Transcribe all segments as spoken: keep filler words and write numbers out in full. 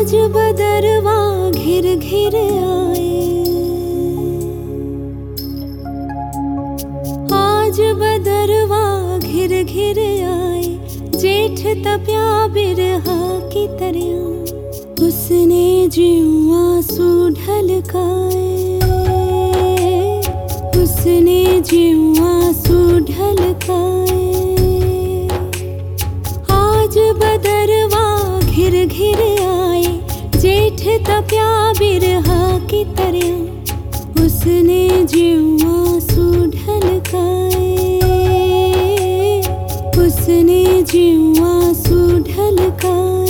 आज बदरवा घिर घिर आए, आज बदरवा घिर घिर आए, जेठ तप्या बिरहा की तरह, उसने ज्यों आंसू ढलकाए, उसने ज्यों आंसू ढलकाए। आज बदरवा घिर घिर आए, जेठ तप्या बिरहा की तरह, उसने ज्यों आंसू ढलकाए, उसने ज्यों आंसू ढलकाए।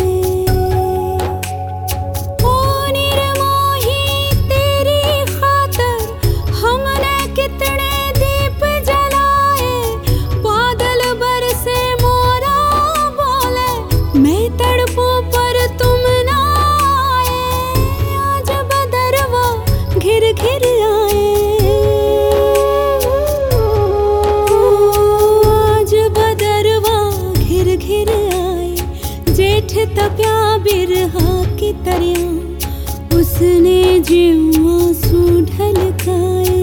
ओ निर्मोही तेरी खातर हमने कितने दीप जलाए, बादल बरसे मोरा बोले, मैं तड़पूं पर तुम ना आए। आज बदरवा घिर घिर आए, आज बदरवा घिर घिर आए, जेठ तप्या बिरहा की तरह, उसने ज्यों आंसू ढलकाए,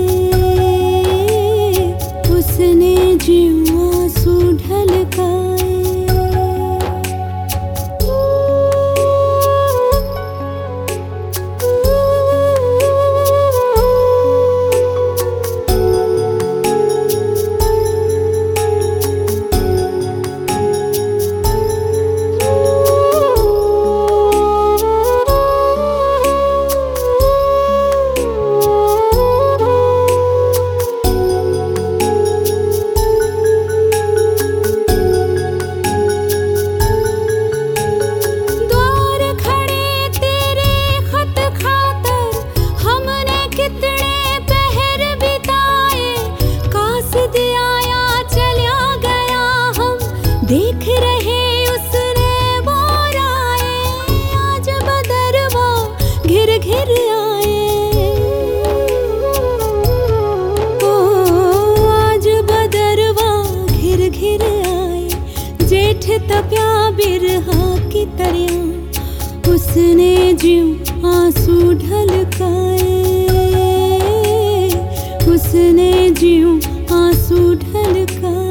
उसने ज्यों आंसू ढलकाए। देख रहे उसने बोराए, आज बदरवा घिर घिर आए, ओ आज बदरवा घिर घिर आए, जेठ तप्या बिरहा की तरह, उसने ज्यों आंसू ढलकाए, उसने ज्यों आंसू ढलकाए।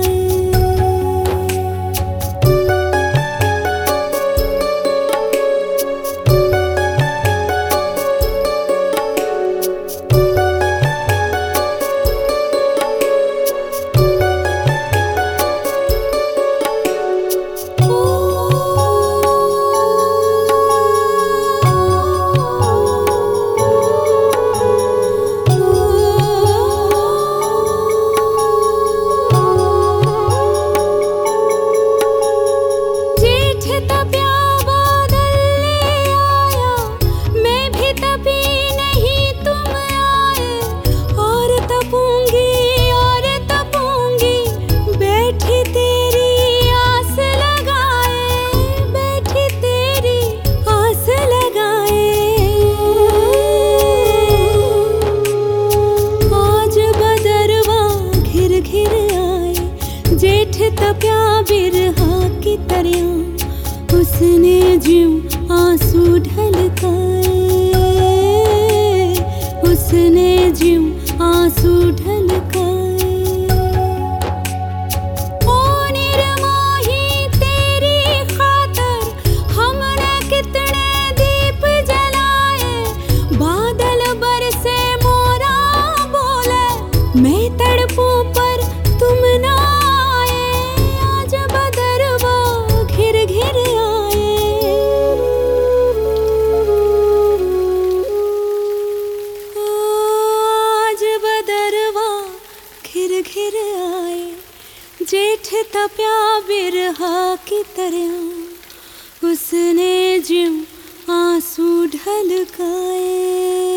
जेठ तप्या बिरहा की तरह, उसने ज्यों आंसू ढलकाए, उसने ज्यों आंसू ढलकाए। ओ निर्मोही तेरी खातर हमने कितने दीप जलाए, बादल बरसे मोरा बोले, मैं तड़पूं पर तुम ना घिर आए, जेठ तप्या बिरहा की तरह, उसने ज्यों आंसू ढलकाए।